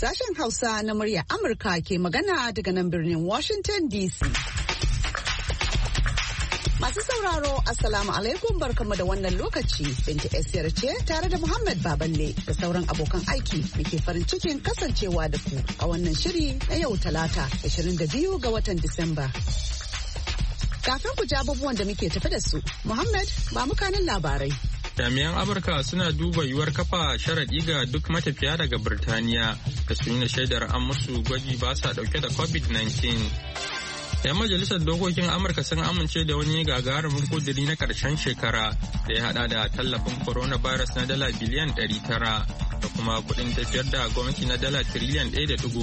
Sashen Hausa na murya Amurka ke magana daga nan birnin Washington DC. Masu sauraro, Assalamu alaikum barkamu da wannan lokaci. Binta Esiyar ce tare da Muhammad Baballe da sauran abokan aiki muke farin cikin kasancewa da ku a wannan shiri na yau Talata 22 ga watan Disamba. Kafin ku ji abubuwan da muke tafi da su, Muhammad ba mu kanin labarai. Jami'an Amurka suna duba yiwuwar kafa sharaɗi ga duk matafiya daga Birtaniya da su nuna shaidar an musu gwaji ba sa ɗauke da COVID-19. 'Yan majalisar dokokin Amurka sun amince da wani gagarumin kudiri na ƙarshen shekara da ya haɗa da tallafin coronavirus na dala biliyan 900 da kuma kuɗin tafiyar da gwamnati na dala tiriliyan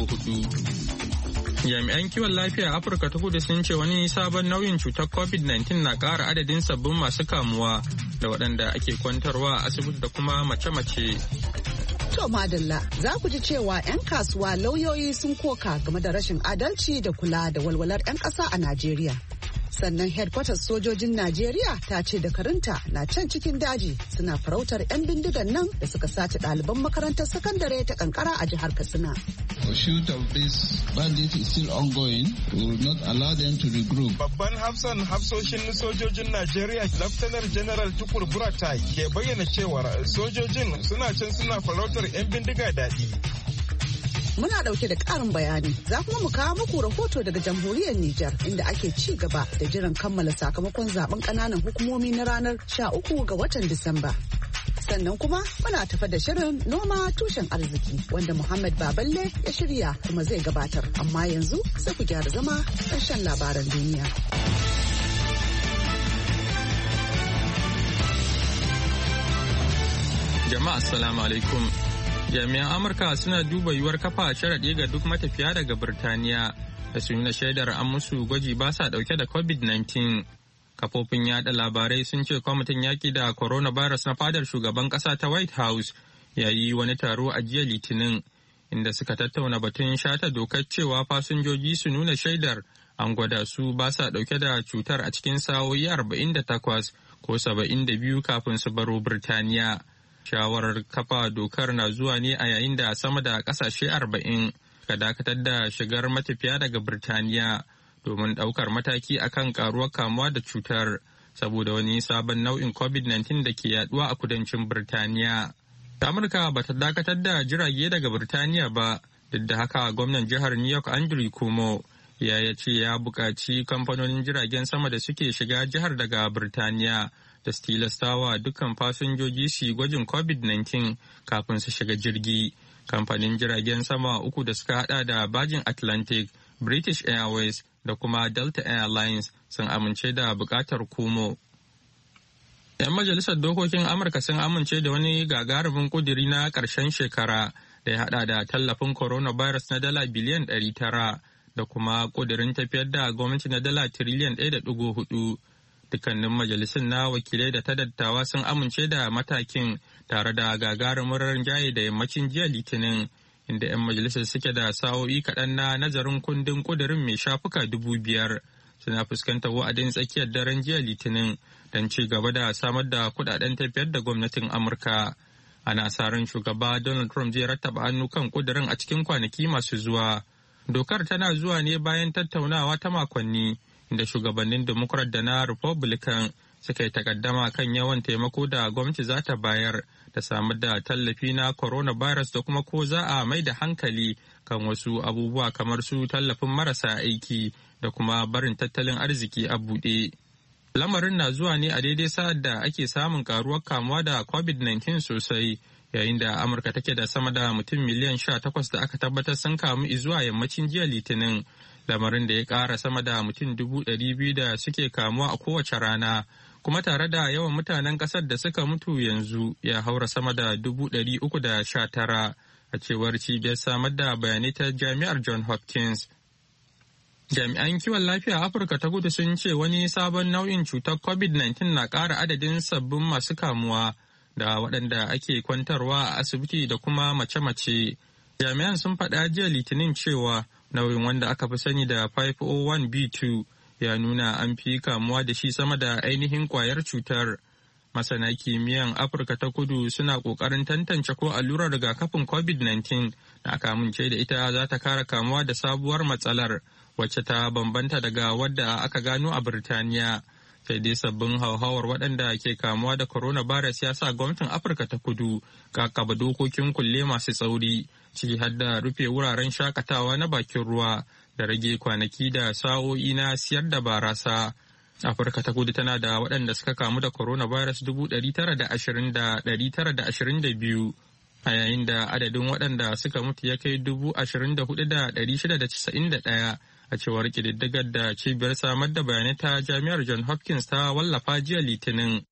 1.4. Jami'an kiwon lafiya a Afirka ta Kudu sun ce wani sabon nauyin cutar COVID-19 na ƙara adadin sabbin masu kamuwa da waɗanda ake kwantarwa a asibiti da kuma mace-mace. To madalla, za ku ji cewa 'yan kasuwa lauyoyi sun koka game da rashin adalci da kula da walwalar 'yan ƙasa a Najeriya. Sannan headquarters sojojin Najeriya ta ce dakarunta na can cikin daji suna farautar 'yan bindigan nan da suka sace ɗaliban makarantar sakandare ta kankara a jihar Katsina. Pursuit of this bandit is still ongoing. We will not allow them to regroup. Babban hafsoshin sojojin Najeriya, Laftanar General Tukur Buratai ke bayyana cewar sojojin suna can suna farautar 'yan bindiga daɗi. Muna ɗauke da ƙarin bayani, za kuma mu kawo muku rahoto daga jamhuriyar Nijar inda ake ci gaba da jiran kammala sakamakon zaben ƙananan hukumomi na ranar 13 ga watan Disamba. Sannan kuma muna tafa da shirin noma tushen arziki wanda Muhammad Baballe ya shirya kuma zai gabatar. Amma yanzu sai ku gyara zama ƙarshen labaran duniya. Jama'a assalamu alaikum. Jami'an Amurka suna duba yiwuwar kafa sharaɗi ga duk matafiya daga Birtaniya da su nuna shaidar an musu gwaji ba sa ɗauke da COVID-19. Kafofin yada labarai sun ce kwamitin yaƙi da coronavirus na fadar shugaban ƙasa ta White House ya yi wani taro a jiya Litinin inda suka tattauna batun shata dokar cewa fasinjoji su nuna shaidar an gwada su ba sa ɗauke da cutar a cikin sa'o'i 48 ko 72 kafin su baro Birtaniya. Shawarar kafa dokar na zuwa ne a yayin da sama da ƙasashe 40 ka dakatar da shigar matafiya daga Birtaniya domin ɗaukar mataki akan karuwar kamuwa da cutar saboda wani sabon nau'in COVID-19 da ke yaduwa a kudancin Birtaniya. Amurka ba ta dakatar da jirage daga Birtaniya ba, duk da haka gwamnan jihar New York Andrew Cuomo ya ce ya buƙaci kamfanonin jiragen sama da suke shiga jihar daga Birtaniya da su tilastawa dukkan fasinjoji su yi gwajin COVID-19 kafin su shiga jirgi. Kamfanin jiragen sama uku da suka hada da Virgin Atlantic, British Airways da kuma Delta Airlines sun amince da bukatar Cuomo. 'Yan majalisar dokokin Amurka sun amince da wani gagarumin kuduri na ƙarshen shekara da ya hada da tallafin coronavirus na dala biliyan 900 da kuma kudirin tafiyar da gwamnati na dala tiriliyan 1.4. Dukkanin majalisun na wakilai da ta dattawa sun amince da matakin tare da gagarumin rinjaye da yammacin jiya Litinin, inda 'yan majalisar suke da sa'o'i kaɗan na nazarin kundin ƙudurin mai shafuka 5,000 suna fuskantar wa'adin tsakiyar daren jiya Litinin don ci gaba da samar da kuɗaɗen tafiyar da gwamnatin Amurka. Ana sa ran shugaba Donald Trump zai rattaba hannu kan ƙudurin a cikin kwanaki masu zuwa. Dokar tana zuwa ne bayan tattaunawa ta makonni da shugabannin Democrat da na Republican suka yi takaddama kan yawan taimako da gwamnati za ta bayar da samar da tallafi na coronavirus da kuma ko za a mai da hankali kan wasu abubuwa kamar su tallafin marasa aiki da kuma barin tattalin arziki a buɗe. Lamarin na zuwa ne a daidai sa'ad da ake samun karuwar kamuwa da COVID-19 sosai, yayin da Amurka take da sama da mutum miliyan 18 da aka tabbatar sun kamu zuwa yammacin jiya Litinin. Lamarin da ya ƙara sama da mutum 200,000 da suke kamuwa a kowace rana, kuma tare da yawan mutanen ƙasar da suka mutu yanzu ya haura sama da 319 a cewar cibiyar samar da bayanai ta Jami'ar John Hopkins. Jami'an kiwon lafiya a Afirka ta Kudu sun ce wani sabon nau'in cutar COVID-19 na ƙara adadin sabbin masu kamuwa da waɗanda ake kwantarwa a asibiti da kuma mace-mace. Jami'an sun faɗa jiya Litinin cewa nau'in wanda aka fi sani da 501b2 ya nuna an fi kamuwa da shi sama da ainihin kwayar cutar. Masana kimiyyan Afirka ta Kudu suna ƙoƙarin tantance ko allurar rigakafin COVID-19 da aka amince da ita za ta kare kamuwa da sabuwar matsalar wacce ta bambanta daga wadda aka gano a Birtaniya. Sai dai sabbin hauhawar waɗanda ke kamuwa da coronavirus ya sa gwamnatin Afirka ta Kudu kakaba dokokin kulle masu tsauri, ciki har da rufe wuraren shakatawa na bakin ruwa da rage kwanaki da sa'o'i na siyar da barasa. Afirka ta Kudu tana da waɗanda suka kamu da coronavirus 920,922 a yayin da adadin waɗanda suka mutu ya kai 24,691 a cewar ƙididdigar da cibiyar samar da bayanai ta Jami'ar John Hopkins ta wallafa jiya Litinin.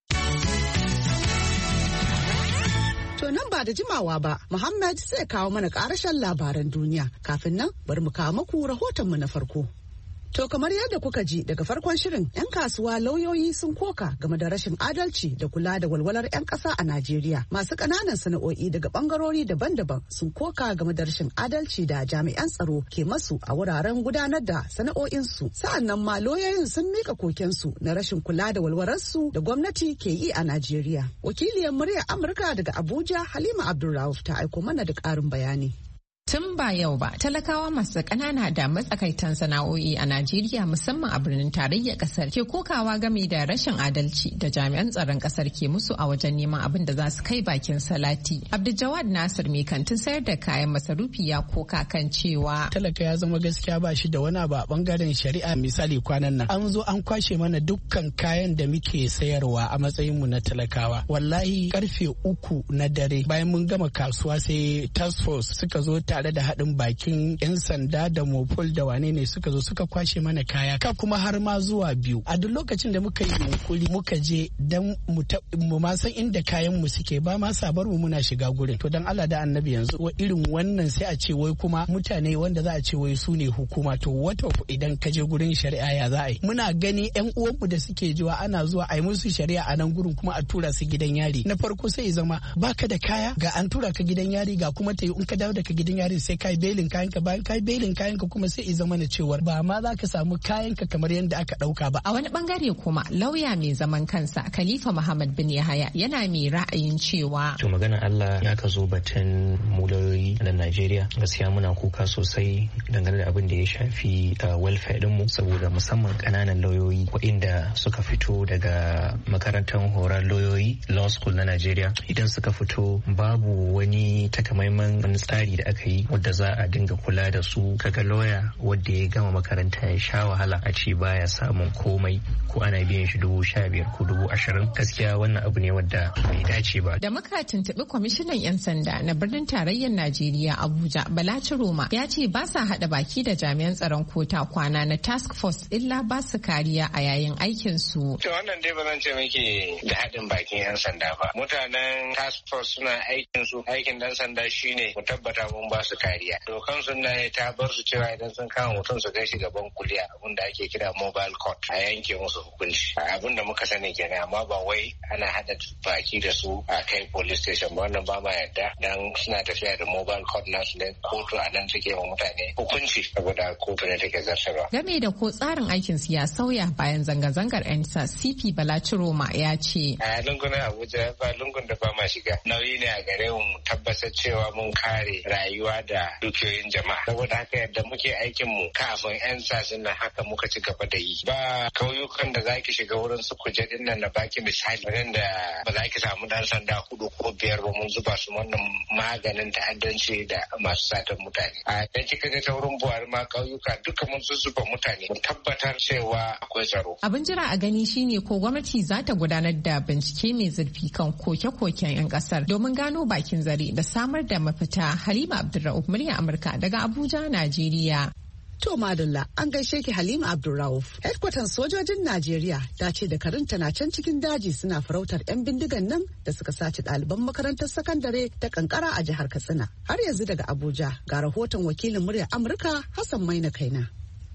To nan ba da jimawa ba, Muhammad zai kawo mana ƙarashen labaran duniya. Kafin nan, bari mu kawo muku rahotonmu na farko. To kamar yadda kuka ji daga farkon shirin, 'yan kasuwa lauyoyi sun koka game da rashin adalci da kula da walwalar 'yan ƙasa a Najeriya. Masu ƙananan sana'o'i daga ɓangarori daban-daban sun koka game da rashin adalci da jami'an tsaro ke masu a wuraren gudanar da sana'o'insu. Sa'annan ma lauyoyin sun mika kokensu na rashin kula da walwalarsu da gwamnati ke yi a Najeriya. Wakiliyar muryar Amurka daga Abuja, Halima Abdulrauf, ta aiko mana da ƙarin bayani. Tun ba yau ba, talakawa masu ƙanana da matsakaitan sana'o'i a Najeriya musamman a birnin tarayyar ƙasar ke kokawa game da rashin adalci da jami'an tsaron ƙasar ke musu a wajen neman abin da za su kai bakin salati. Abdul Nasir mai kantin sayar da kayan masarufi ya koka kan cewa talaka ya zama gaskiya ba shi da wani abu a bangaren shari'a. Misali kwanan nan an zo an kwashe mana dukkan kayan da muke sayarwa a matsayin mu na talakawa. Wallahi karfe 3 na dare bayan mun gama kasuwa sai task force suka zo tare da haɗin bakin 'yan sanda da mopol da wane ne suka zo suka kwashe mana kaya ka kuma har ma zuwa 2. A duk lokacin da muka yi yunkuri muka je dan mu ma san inda kayan mu suke ba ma sabar mu muna shiga gurin. To dan Allah da Annabi yanzu wa irin wannan sai a ce wai kuma mutane wanda za a ce wai su ne hukuma. To wata idan ka je gurin shari'a ya za a yi? Muna gani 'yan uwanmu da suke jiwa ana zuwa a yi musu shari'a a nan gurin kuma a tura su gidan yari. Na farko sai ya zama baka da kaya ga an tura ka gidan yari ga kuma ta yi in ka dawo daga gidan yari sai kai belin kayanka, bayan kai belin kayanka kuma sai i zama na cewar ba ma za ka samu kayanka kamar yadda aka dauka ba. A wani bangare kuma lauya mai zaman kansa Khalifa Muhammad bin Yahaya yana mai ra'ayin cewa to magana Allah ya ka zo batun mu lauyoyi na Najeriya gaskiya muna kuka sosai dangane da abin da ya shafi welfare din mu saboda musamman kananan lauyoyi waɗanda suka fito daga makarantar horar lauyoyi law school na Najeriya idan suka fito babu wani takamaiman tsari da aka yi wadda za a dinga kula da su. Kaga lawyer wadda ya gama makaranta ya sha wahala a ce baya samun komai ko ana biyan shi 15,000 ko 20,000 gaskiya wannan abu ne wadda bai dace ba. Da muka tuntuɓi kwamishinan 'yan sanda na birnin tarayyar Najeriya Abuja Bala Ciroma ya ce ba sa haɗa baki da jami'an tsaron kota kwana na task force illa ba su kariya a yayin aikin su. To wannan dai ba zan ce miki da haɗin bakin 'yan sanda ba. Mutanen task force suna aikin su, aikin dan sanda shine mu tabbata mun ba su kariya. Dokan sunna ta bar su cewa idan sun kama mutum su kai shi gaban kuliya abin da ake kira mobile court a yanke musu hukunci. Abin da muka sani kenan amma ba wai ana hada baki da su a kai police station ba, wannan ba ma yadda dan suna tafiya da mobile court nasu ne kotu a nan take wa mutane hukunci saboda kotu ne take zartarwa. Game da ko tsarin aikin su ya sauya bayan zanga-zangar ENDSA CP Bala Ciroma ya ce. A lungunan Abuja ba lungun da ba ma shiga. Nauyi ne a gare mu tabbatar cewa mun kare rayuwa da dukiyoyin jama'a. Saboda haka yadda muke aikin mu kafin 'yan sasin nan haka muka ci gaba da yi. Ba kauyukan da zaki shiga wurin su kuje din nan na baki misali da ba za ki samu dan sanda 4 ko 5 ba mun zuba su wannan maganin ta'addanci da masu satar mutane. A dan kika ga ta wurin Buhari ma kauyuka duka mun zuba mutane mu tabbatar cewa akwai tsaro. Abin jira a gani shine ko gwamnati za ta gudanar da bincike mai zurfi kan koke-koken 'yan kasar domin gano bakin zare da samar da mafita. Halima Abdulrauf, murya Amurka daga Abuja, Najeriya. To Madalla, an gaishe ki Halima Abdulrauf. Hedkwatan sojojin Najeriya ta ce dakarunta na can cikin daji suna farautar 'yan bindigan nan da suka sace ɗaliban makarantar sakandare ta kankara a jihar Katsina. Har yanzu daga Abuja ga rahoton wakilin muryar Amurka Hassan Maina Kaina.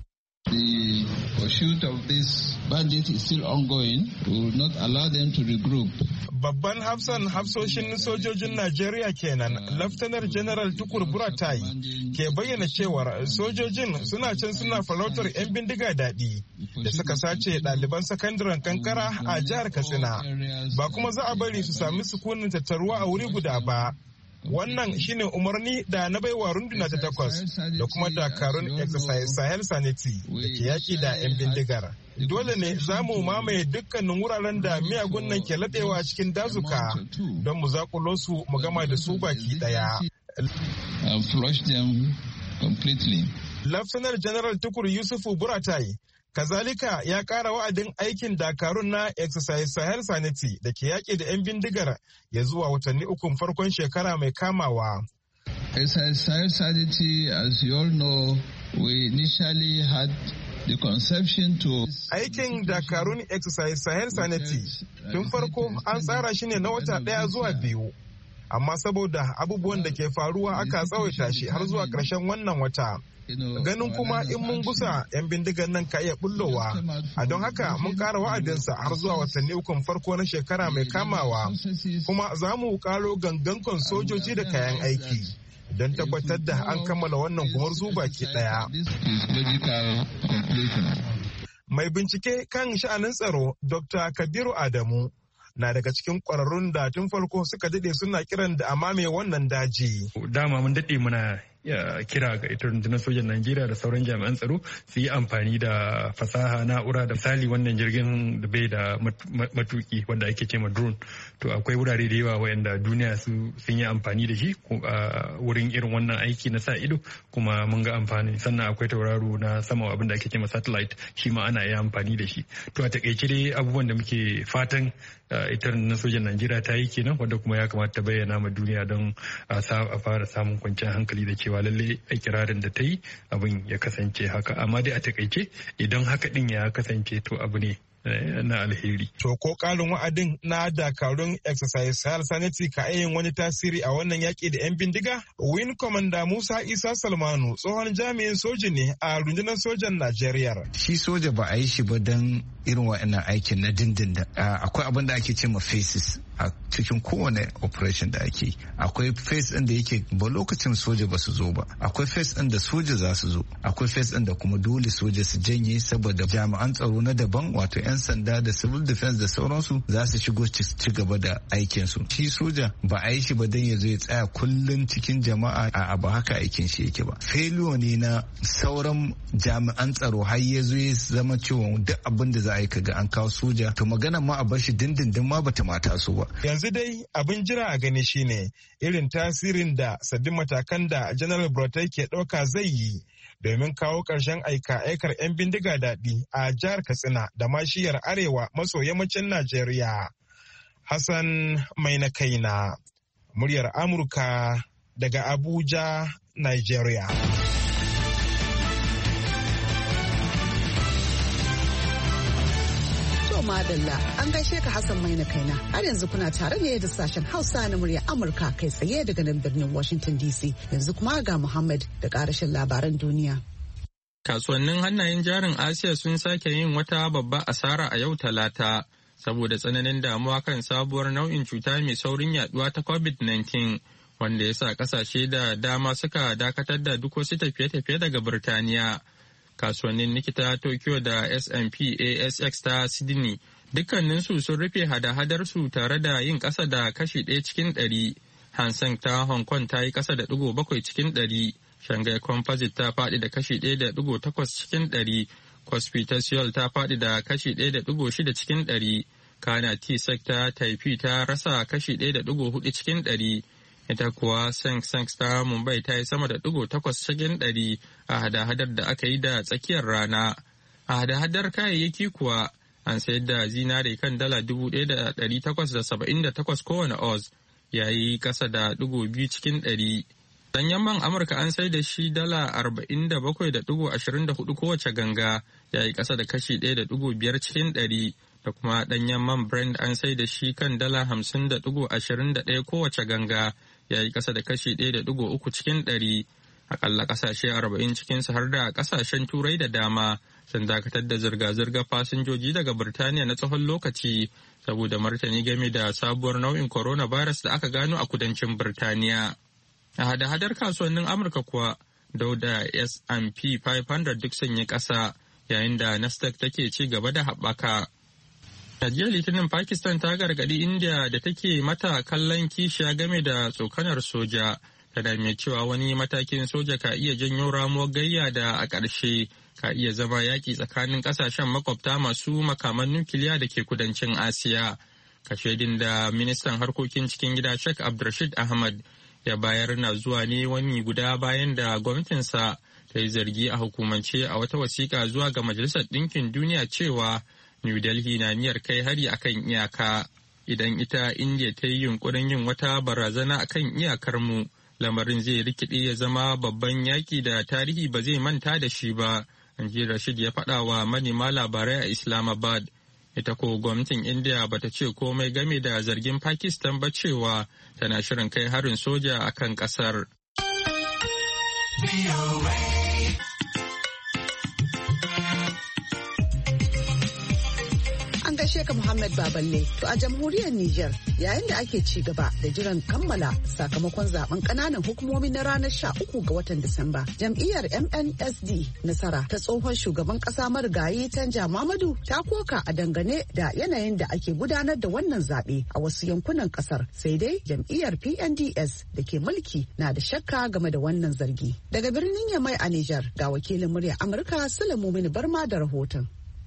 The pursuit of this bandit is still ongoing. We will not allow them to regroup. Babban hafsoshin sojojin Najeriya kenan, Laftanar General Tukur Buratai ke bayyana cewar sojojin suna can suna farautar 'yan bindiga daɗi da suka sace ɗaliban sakandaren kankara a jihar Katsina. Ba kuma za a bari su sami sukunin tattaruwa a wuri guda ba. Wannan shine umarni da na baiwa runduna ta 8 da kuma dakarun exercise Sahel Sanity da ke yaki da 'yan bindigar. Dole ne za mu mamaye dukkanin wuraren da miyagun nan ke laɗewa cikin dazuka don mu zakulo su mu gama da su baki ɗaya. Laftanar General Tukur Yusufu Buratai kazalika ya ƙara wa'adin aikin dakarun na exercise Sahel Sanity da ke yaƙi da 'yan bindigar ya zuwa watanni 3 farkon shekara mai kamawa. Exercise Sahel Sanity, as you all know, we initially had the conception to... Aikin dakarun exercise Sahel Sanity tun farko an tsara shi ne na wata 1 zuwa 2, amma saboda abubuwan da ke faruwa aka tsawaita shi har zuwa ƙarshen wannan wata. Ganin kuma in mun gusa 'yan bindigan nan ka iya bullowa, a don haka mun ƙara wa'adinsa har zuwa watanni 3 farko na shekara mai kamawa, kuma za mu ƙaro gangankon sojoji da kayan aiki don tabbatar da an kammala wannan gumurzu baki ɗaya. Mai bincike kan sha'anin tsaro Dr. Kabiru Adamu na daga cikin ƙwararrun da tun farko suka daɗe suna kiran da amame wannan daji. Dama mun daɗe muna kira ga ita rundunar sojan Najeriya da sauran jami'an tsaro su yi amfani da fasaha na'ura da misali wannan jirgin da bai da matuki wanda ake ce ma drone. To akwai wurare da yawa wayanda duniya sun yi amfani da shi a wurin irin wannan aiki na sa ido, kuma mun ga amfani. Sannan akwai tauraro na sama abin da ake ce ma satellite, shi ma ana iya amfani da shi. To a takaice dai abubuwan da muke fatan ita rundunar sojan Najeriya ta yi kenan, wanda kuma ya kamata ta bayyana ma duniya don a fara samun kwanciyar hankali da cewa lalle a kirarin da ta yi abin ya kasance haka. Amma dai a takaice idan haka din ya kasance to abu ne na alheri. To ko ƙarin wa'adin na dakarun exercise Sahel Sanity ka yin wani tasiri a wannan yaƙi da 'yan bindiga? Wing Commander Musa Isa Salmanu tsohon jami'in soja ne a rundunar sojan Najeriya. Shi soja ba a yi shi ba don irin wa'annan aikin na dindindin. Akwai abin da ake ce ma phases a cikin kowane operation da ake. Akwai phase ɗin da yake ba lokacin soja ba su zo ba. Akwai phase ɗin da soja za su zo. Akwai phase ɗin da kuma dole soja su janye saboda jami'an tsaro na daban, wato 'yan sanda da civil defense da sauransu za su shigo ci gaba da aikinsu. Shi soja ba a yi shi ba don ya zo ya tsaya kullum cikin jama'a, a ba haka aikin shi yake ba. Failure ne na sauran jami'an tsaro har ya zo ya zama cewa duk abin da za a yi kaga an kawo soja, to magana ma a bar shi dindindin ma bata mata so ba. Yanzu dai abin jira a gani shine irin tasirin da sabbin matakan da General Buratai ke ɗauka zai yi domin kawo ƙarshen aika-aikar 'yan bindiga daɗi a jihar Katsina da mashiyar arewa maso yammacin Najeriya. Hassan Mai na kaina, muryar Amurka daga Abuja, Nigeria. Madalla an gaishe ka Hassan Mai na kaina. Har yanzu kuna tare ne da sashen Hausa na murya Amurka kai tsaye daga nan birnin Washington DC. Yanzu kuma ga Muhammad da karashin labaran duniya. Kasuwannin hannayen jarin Asiya sun sake yin wata babba asara a yau Talata saboda tsananin damuwa kan sabuwar nau'in cuta mai saurin yaduwa ta COVID-19 wanda ya sa kasashe da dama suka dakatar da duk wasu tafiye-tafiye daga Birtaniya. Kasuwannin Nikita Tokyo da S&P ASX ta Sydney dukkaninsu sun rufe hada-hadarsu tare da yin ƙasa da kashi 1 cikin 100. Hang Seng ta Hong Kong ta yi ƙasa da 7 cikin 100. Shanghai Composite ta faɗi da kashi 1.8 cikin 100. Kospi ta Seoul ta faɗi da kashi 1.6 cikin 100. Kana T-Sec ta Taipei ta rasa kashi 1.4 cikin 100. Ita kuwa Seng ta Mumbai ta yi sama da 8 cikin 100 a hada-hadar da aka yi da tsakiyar rana. A hada-hadar kayayyaki kuwa an sayar da zinare kan dala 1,878 kowane oz, yayi kasa da 2 cikin 100. Danyen man Amurka an sai da shi dala 47.24 kowace ganga, yayi kasa da kashi 1.5 cikin 100. Da kuma danyen man Brent an sai da shi kan dala 50.21 kowace ganga, yayi kasa da kashi 1.3 cikin 100. Akalla kasashe 40 cikinsu har da kasashen Turai da dama sun dakatar da zirga-zirgar fasinjoji daga Birtaniya na tsawon lokaci saboda martani game da sabuwar nau'in coronavirus da aka gano a kudancin Birtaniya. A hada-hadar kasuwannin Amurka kuwa, dauda S&P 500 duk sun yi ƙasa, yayin da Nasdaq take ci gaba da haɓaka. A jiya Litinin Pakistan ta gargaɗi India da take mata kallon kishiya game da tsokanar soja, tana mai cewa wani matakin soja ka iya janyo ramuwar gayya da a ƙarshe ka iya zama yaƙi tsakanin ƙasashen makwabta masu makaman nukiliya da ke kudancin Asiya. Kashedin da ministan harkokin cikin gida Sheikh Abdulrashid Ahmad ya bayar na zuwa ne wani guda bayan da gwamnatinsa ta yi zargi a hukumance a wata wasiƙa zuwa ga Majalisar Ɗinkin Duniya cewa New Delhi na niyyar kai hari akan iyaka. Idan ita India ta yi yunkurin yin wata barazana akan iyakarmu, lamarin zai rikide ya zama babban yaƙi da tarihi ba zai manta da shi ba, Anji Rashid ya faɗa wa manema labarai a Islamabad. Ita ko gwamnatin India bata ce komai game da zargin Pakistan ba cewa tana shirin kai harin soja akan ƙasar. An gaishe ka Muhammad Baballe. To a jamhuriyar Nijar, yayin da ake ci gaba da jiran kammala sakamakon zaben kananan hukumomi na ranar 13 ga watan Disamba, jam'iyyar MNSD nasara ta tsohon shugaban kasa marigayi Tanja Mamadu ta koka a dangane da yanayin da ake gudanar da wannan zaɓe a wasu yankunan kasar. Sai dai jam'iyyar PNDS da ke mulki na da shakka game da wannan zargi. Daga birnin Yamai a Nijar, ga wakilin murya Amurka Sulaimu Barma da rahoton.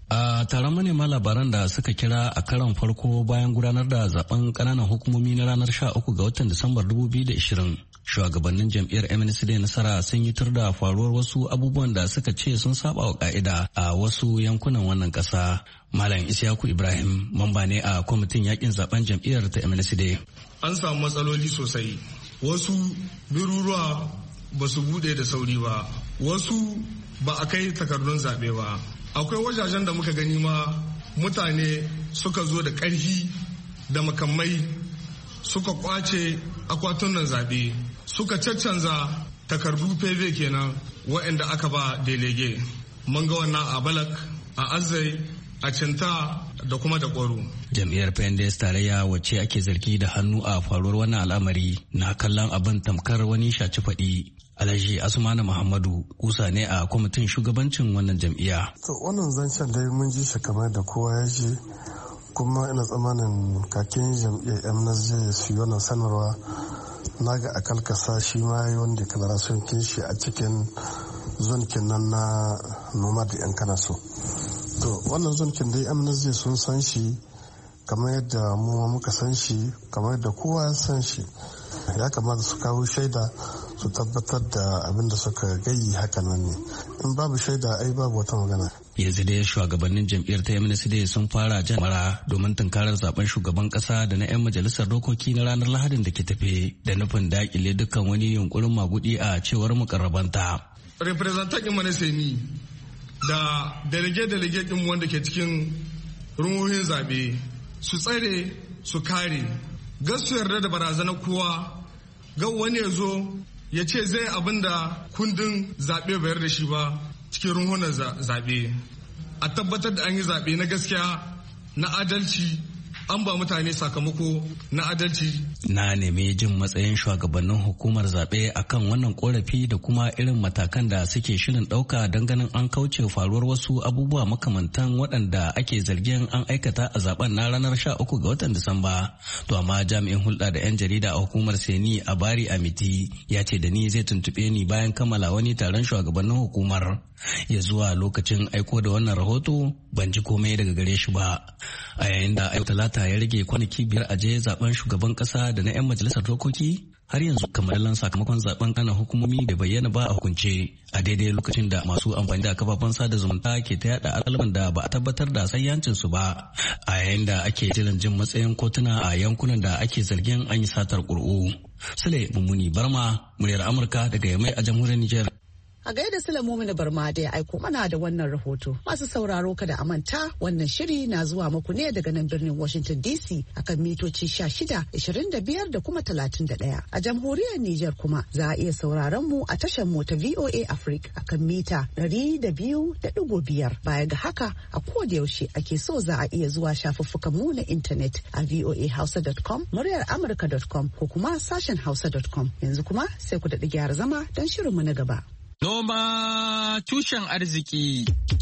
A taron manema labaran da suka kira a karon farko bayan gudanar da zaben kananan hukumomi na ranar 13 ga watan Disambar 2020, shugabannin jam'iyyar MNSD nasara sun yi tur da faruwar wasu abubuwan da suka ce sun saba wa ka'ida a wasu yankunan wannan kasa. Malam Isyaku Ibrahim mamba ne a kwamitin yakin zaben jam'iyyar ta MNSD. An samu matsaloli sosai. Wasu biruruwa ba su bude da sauri ba, wasu ba a kai takardun zaɓe ba. Akwai wajajen da muka gani ma mutane suka zo da ƙarfi da makamai suka kwace akwatunan zaɓe, suka caccanza takardu PV kenan waɗanda aka ba delege. Mun ga wannan a Balak, a Azai, a Cinta da kuma da Kwaro. Jam'iyyar PNDS tarayya wacce ake zargi da hannu a faruwar wannan al'amari na kallon abin tamkar wani shaci faɗi. Alhaji Asmanu Muhammadu kusa ne a kwamitin shugabancin wannan jam'iyya. To wannan zancen dai mun ji shi kamar da kowa ya ji, kuma ina tsammanin kakin jam'iyyar MNSD su yi wannan sanarwa. Na ga akal kasa shi ma yi wanda kadara sun kinshi a cikin zonkin nan na noma da yan kana so. To wannan zonkin dai MNSD sun san shi kamar yadda mu muka san shi, kamar yadda kowa ya san shi. Ya kamata su kawo shaida su tabbatar da abin da suka gayi hakanan ne. In babu shaida ai babu wata magana. Yanzu dai shugabannin jam'iyyar ta MNSD sun fara jan mara domin tunkarar zaben shugaban kasa da na 'yan majalisar dokoki na ranar Lahadin da ke tafe da nufin dakile dukkan wani yunkurin magudi a cewar mukarrabanta. Representant ɗin MNSD da delege ɗin wanda ke cikin ruhohin zaɓe su tsare su kare. Gas su yarda da barazanar kowa, ga wani ya zo ya ce zai abin da kundin zaɓe bayar da shi ba cikin runhunan zaɓe. A tabbatar da an yi zaɓe na gaskiya, na adalci, an ba mutane sakamako na adalci. Na nemi jin matsayin shugabannin hukumar zaɓe akan wannan korafi da kuma irin matakan da suke shirin ɗauka don ganin an kauce faruwar wasu abubuwa makamantan waɗanda ake zargin an aikata a zaben na ranar 13 ga watan Disamba. To amma jami'in hulɗa da 'yan jarida a hukumar Seni a Bari Amiti ya ce da ni zai tuntuɓe ni bayan kammala wani taron shugabannin hukumar. Ya zuwa lokacin aiko da wannan rahoto ban ji komai daga gare shi ba. A yayin da Talata ya rage kwanaki 5 a je zaben shugaban kasa da na 'yan majalisar dokoki, har yanzu kamalan sakamakon zaben kana hukumomi bai bayyana ba a hukunce, a daidai lokacin da masu amfani da kafafen sada zumunta ke ta yada alƙalman da ba a tabbatar da sayyancin su ba, a yayin da ake jiran jin matsayin kotuna a yankunan da ake zargin an yi satar ƙuri'u. Sule Mummuni Barma, muryar Amurka daga Yamai a jamhuriyar Nijar. A gaida Sulaimu Barma da ya aiko mana da wannan rahoto. Masu sauraro kada a manta wannan shiri na zuwa muku ne daga nan birnin Washington DC akan mitoci 16, 25 da kuma 31. A jamhuriyar Nijar kuma za a iya sauraron mu a tashar mu ta VOA Africa akan mita 200.5. Baya ga haka a koda yaushe ake so za a iya zuwa shafuffukan mu na intanet a voahausa.com, muryar amurka.com ko kuma sashen hausa.com. Yanzu kuma sai ku daɗi gyara zama don shirinmu na gaba. Noma tushen arziki.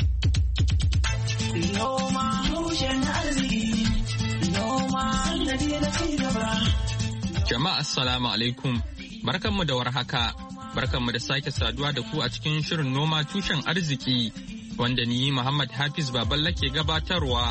Noma tushen arziki. Noma sannadi na cigaba. Jama'a assalamu alaikum. Barkanmu da warhaka. Barkanmu da sake saduwa da ku a cikin shirin noma tushen arziki wanda ni Muhammad Hafiz Baballa ke gabatarwa.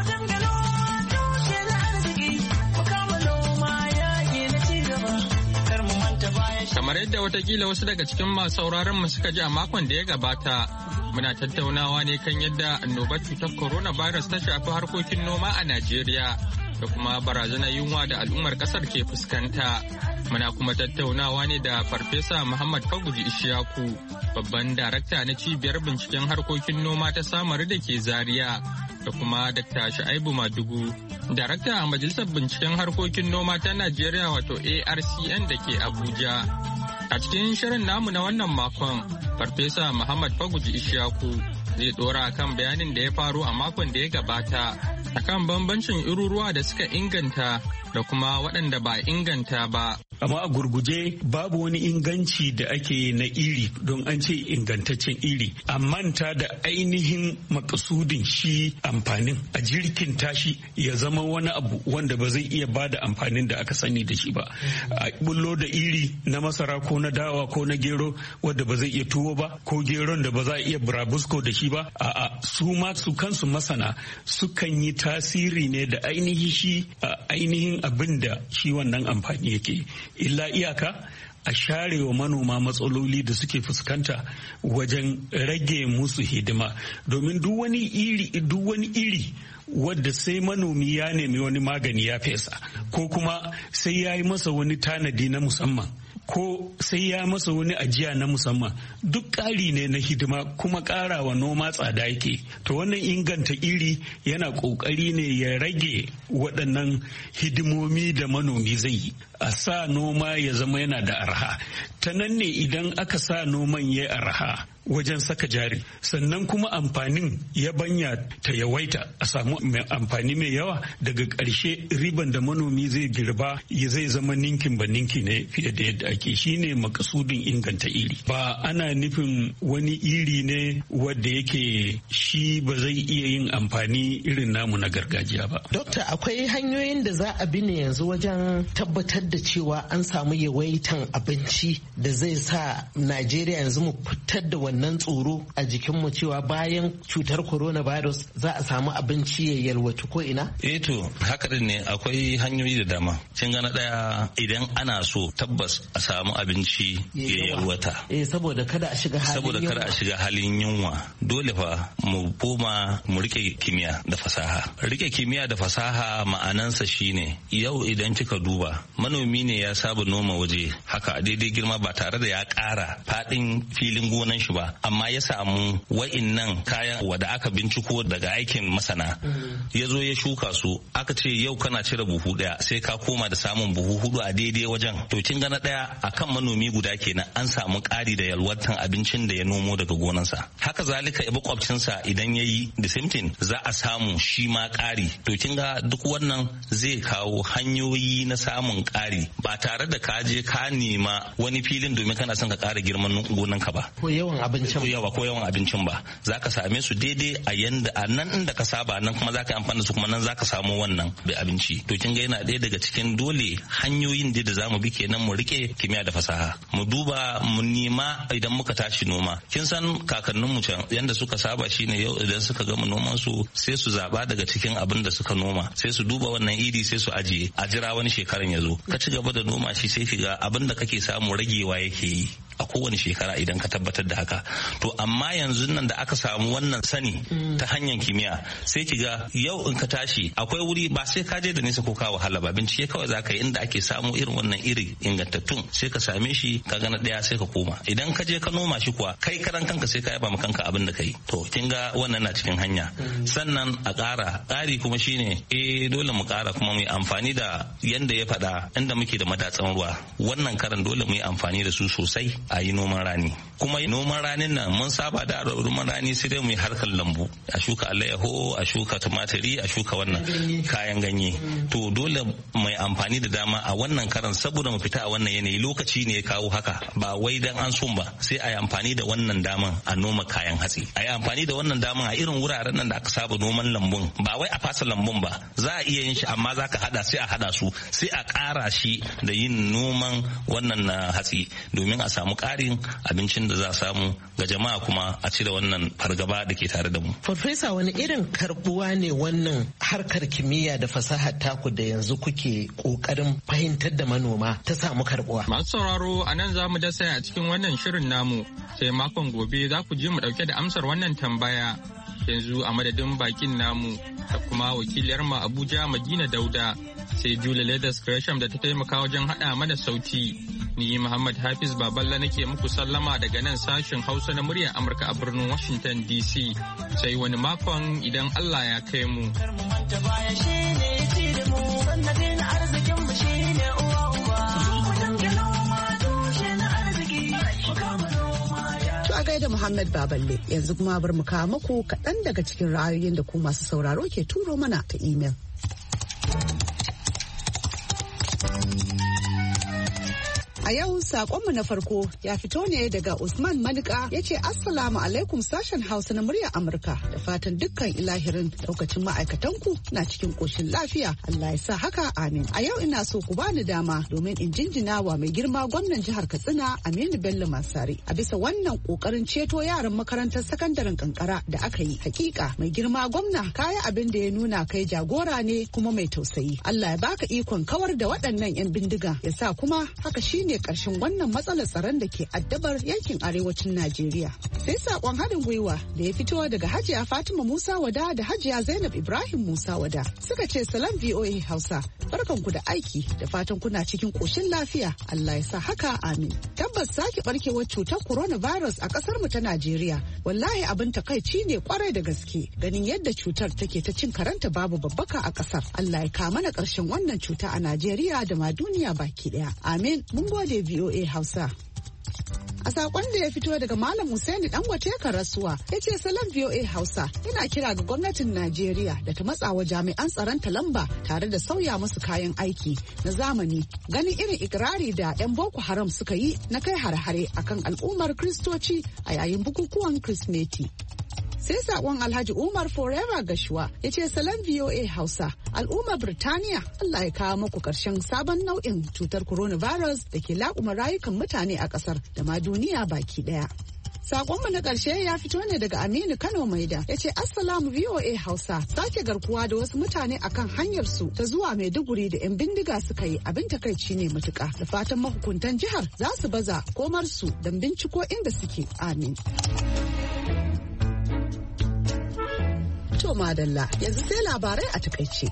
Kamar yadda watakila wasu daga cikin masu sauraron mu suka ji a makon da ya gabata, muna tattaunawa ne kan yadda annobar cutar coronavirus ta shafi harkokin noma a Najeriya da kuma barazanar yunwa da al'ummar kasar ke fuskanta. Muna kuma tattaunawa ne da Farfesa Muhammad Faguji Ishaku, babban darakta na cibiyar binciken harkokin noma ta Samari da ke Zaria, da kuma Dr. Shu'aibu Madugu, darakta a Majalisar Binciken Harkokin Noma ta Najeriya wato ARCN da ke Abuja. A cikin shirin namu na wannan makon, Farfesa Muhammad Faguji Ishaku zai dora kan bayanin da ya faru a makon da ya gabata akan bambancin iruruwa da suka inganta da kuma waɗanda ba inganta ba. Amma a gurguje babu wani inganci da ake na iri don an ce ingantaccen iri. A manta da ainihin makasudin shi amfanin a jirkin tashi ya zama wani abu wanda ba zai iya bada amfanin da aka sani da shi ba. A bullo da iri na masara ko na dawa ko na gero wanda ba zai iya tuwo ba ko geron da ba za a iya burabusko da shi ba. A'a su ma su kansu masana sukan yi tasiri ne da ainihin abin da shi wannan amfani yake. Illa iyaka a share wa manoma matsaloli da suke fuskanta wajen rage musu hidima, domin duk wani iri wadda sai manomi ya nemi wani magani ya fesa ko kuma sai ya yi masa wani tanadi na musamman ko sai ya masa wani ajiya na musamman, duk ƙari ne na hidima kuma ƙarawa noma tsada yake. To wannan inganta iri yana ƙoƙari ne ya rage waɗannan hidimomi da manomi zai yi, a sa noma ya zama yana da arha. Ta nan ne idan aka sa noman ya arha wajen saka jari, sannan kuma amfanin ya banya ta yawaita, a samu amfani mai yawa, daga ƙarshe riban da manomi zai girba zai zama ninkin ba ninki ne fiye da yadda ake. Shine makasudin inganta iri. Ba ana nufin wani iri ne wadda yake shi ba zai iya yin amfani irin namu na gargajiya ba. Dokta, akwai hanyoyin da za a bi ne yanzu wajen tabbatar da cewa an samu yawaitan abinci da zai sa Najeriya yanzu mu fitar da wannan tsoro a jikinmu cewa bayan cutar coronavirus za a samu abinci ya yalwatu ko ina? To haka din ne, akwai hanyoyi da dama. Kin ga na daya, idan ana so tabbas a samu abinci ya yalwata. Saboda kada a shiga halin yunwa. Dole fa mu koma mu rike kimiyya da fasaha. Rike kimiyya da fasaha ma'anansa shine yau idan kika duba, manomi ne ya saba noma waje haka a daidai girma ba tare da ya ƙara faɗin filin gonan shi ba, amma ya samu wa'innan kayan wada aka binciko daga aikin masana, ya zo ya shuka su, aka ce yau kana cire buhu ɗaya sai ka koma da samun buhu hudu a daidai wajen. To kin ga na ɗaya akan manomi guda kenan an samu ƙari da yalwatan abincin da ya nomo daga gonansa. Haka zalika makwabcinsa idan ya yi the same thing za a samu shi ma ƙari. To kin ga duk wannan zai kawo hanyoyi na samun ƙari ba tare da ka je ka nema wani filin domin kana son ka ƙara girman gonanka ba. Ko yawan abincin ba. Za ka same su daidai a yanda a nan inda ka saba, nan kuma za ka amfani da su, kuma nan za ka samu wannan abinci. To kin ga yana ɗaya daga cikin dole hanyoyin da za mu bi kenan mu rike kimiyya da fasaha. Mu duba mu nema idan muka tashi noma. Kin san kakanninmu can yanda suka saba shine yau idan suka gama noman su sai su zaba daga cikin abin da suka noma, sai su duba wannan iri sai su ajiye a jira wani shekaran ya zo. Ka ci gaba da noma shi sai kiga abin da kake samu ragewa yake yi. a kowane shekara idan ka tabbatar da haka. To amma yanzu nan da aka samu wannan sani ta hanyar kimiyya sai ki ga yau in ka tashi akwai wuri ba sai ka je da nisa ko ka wahala ba, bincike kawai za ka yi inda ake samu irin wannan iri ingantattun sai ka same shi ka gana daya sai ka koma. Idan ka je ka noma shi kuwa kai karan kanka sai ka yaba ma kanka abin da kai. To kin ga wannan na cikin hanya. Sannan a ƙari kuma shine dole mu ƙara kuma mu yi amfani da yanda ya faɗa inda muke da madatsan ruwa. Wannan karan dole mu yi amfani da su sosai a yi noman rani. Kuma noman ranin nan mun saba da noman rani sai dai mu yi harkar lambu, a shuka alayyaho, a shuka tumatiri, a shuka wannan kayan ganye. To dole mai amfani da dama a wannan karan saboda mu fita a wannan yanayi, lokaci ne ya kawo haka, ba wai dan an son ba, sai a yi amfani da wannan daman a noma kayan hatsi, a yi amfani da wannan daman a irin wuraren nan da aka saba noman lambun. Ba wai a fasa lambun ba, za a iya yin shi amma za ka hada sai a hada su, sai a ƙara shi da yin noman wannan na hatsi domin a samu ƙarin abincin da za a samu ga jama'a, kuma a cire wannan fargaba da ke tare da mu. Farfesa, wani irin karbuwa ne wannan harkar kimiyya da fasahar taku da yanzu kuke kokarin fahimtar da manoma ta samu karbuwa? Masu sauraro, a nan za mu dasa a cikin wannan shirin namu, sai makon gobe za ku je mu dauke da amsar wannan tambaya. Yanzu a madadin bakin namu da kuma wakiliyar mu Abuja Madina Dauda, sai Julie Leathers Gresham da ta taimaka wajen hada mana sauti. Ni Muhammad Hafiz Baballa nake muku sallama daga nan sashen Hausa na muryar Amurka a birnin Washington DC. Sai wani makon idan Allah ya kai mu. To a gaida Muhammad Baballe, yanzu kuma bar mu kawo muku kaɗan daga cikin ra'ayoyin da ku masu sauraro ke turo mana ta imel. A yau sakonmu na farko ya fito ne daga Usman Manika, ya ce Assalamu alaikum sashen Hausa na muryar Amurka, da fatan dukkan ilahirin daukacin ma'aikatanku na cikin koshin lafiya. Allah ya sa haka, amin. A yau ina so ku bani dama domin in jinjina wa mai girma gwamnan jihar Katsina Aminu Bello Masari a bisa wannan kokarin ceto yaran makarantar sakandaren kankara da aka yi. Hakika mai girma gwamna, kaya abin da ya nuna kai jagora ne kuma mai tausayi. Allah ya baka ikon kawar da waɗannan 'yan bindiga, ya sa kuma haka shine ƙarshen wannan matsalar tsaron da ke addabar yankin arewacin Najeriya. Sai saƙon haɗin gwiwa da ya fito daga Hajiya Fatima Musa Wada da Hajiya Zainab Ibrahim Musa Wada, suka ce salam VOA Hausa, barkanku da aiki, da fatan kuna cikin ƙoshin lafiya. Allah ya sa haka, amin. Tabbas sake barkewar cutar coronavirus a ƙasar mu ta Najeriya wallahi abin takaici ne kwarai da gaske, ganin yadda cutar take ta cin karanta babu babbaka a ƙasar. Allah ya kawo mana ƙarshen wannan cuta a Najeriya da ma duniya baki ɗaya. Amin. Mun gode VOA Hausa. A sakon da ya fito daga Malam Hussaini Dangote Karasuwa, ya ce salam VOA Hausa, ina kira ga gwamnatin Najeriya da ta matsawa jami'an tsaron ta lamba tare da sauya musu kayan aiki na zamani, ganin irin ikirari da 'yan Boko Haram suka yi na kai hare-hare akan al'ummar Kristoci a yayin bukukuwan Kirsimeti. Sai sakon Alhaji Umar Forever Gashuwa, ya ce salam VOA Hausa, al'ummar Birtaniya, Allah ya kawo muku ƙarshen sabon nau'in cutar coronavirus da ke laƙuma rayukan mutane a ƙasar da ma duniya baki ɗaya. Sakonmu na ƙarshe ya fito ne daga Aminu Kano Maida, ya ce Assalamu VOA Hausa, sake garkuwa da wasu mutane akan hanyar su ta zuwa Maiduguri da 'yan bindiga suka yi abin takaici ne matuƙa, da fatan mahukuntan jihar za su baza komar su don binciko inda suke, amin. To madalla, yanzu sai labarai a takaice.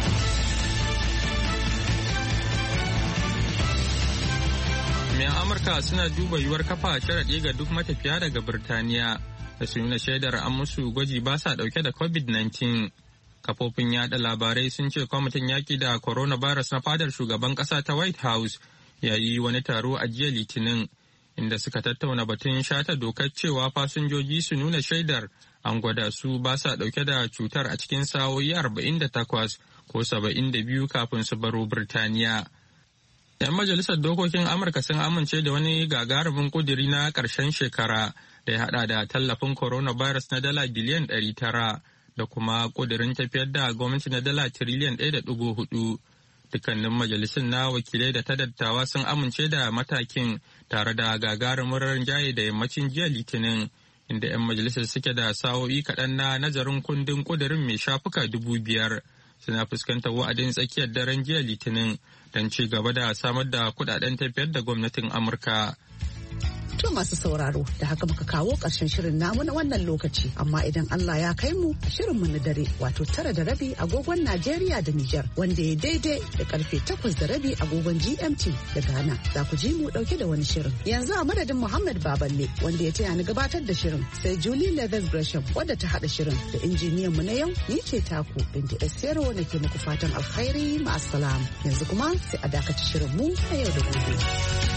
Jami'an Amurka suna duba yiwuwar kafa sharaɗi ga duk matafiya daga Birtaniya da su nuna shaidar an musu gwaji ba sa ɗauke da COVID-19. Kafofin yada labarai sun ce kwamitin yaƙi da coronavirus na fadar shugaban ƙasa ta White House ya yi wani taro a jiya Litinin, inda suka tattauna batun shata dokar cewa fasinjoji su nuna shaidar an gwada su ba sa ɗauke da cutar a cikin sa'o'i 48 ko 72 kafin su baro Birtaniya. 'Yan majalisar dokokin Amurka sun amince da wani gagarumin kuduri na ƙarshen shekara da ya haɗa da tallafin coronavirus na dala biliyan 900 da kuma kudirin tafiyar da gwamnati na dala tiriliyan 1.4. Dukkanin majalisun na wakilai da ta dattawa sun amince da matakin tare da gagarumin rinjaye da yammacin jiya Litinin, inda 'yan majalisar suke da sa'o'i kaɗan na nazarin kundin ƙudurin mai shafuka 5,000 suna fuskantar wa'adin tsakiyar daren jiya Litinin don ci gaba da samar da kuɗaɗen tafiyar da gwamnatin Amurka. To masu sauraro da haka muka kawo ƙarshen shirin namu na wannan lokaci, amma idan Allah ya kai mu shirin mu na dare wato 9:30 agogon Najeriya da Nijar wanda ya daidai da karfe 8:30 agogon GMT da Ghana za ku ji mu dauke da wani shirin. Yanzu a madadin Muhammad Baballe wanda ya taya ni gabatar da shirin sai Julie Leathers Gresham wadda ta hada shirin da injiniyan mu na yau ni ce taku Binta Esero nake muku fatan alkhairi ma'assalam. Yanzu kuma sai a dakaci shirin mu a yau da gobe.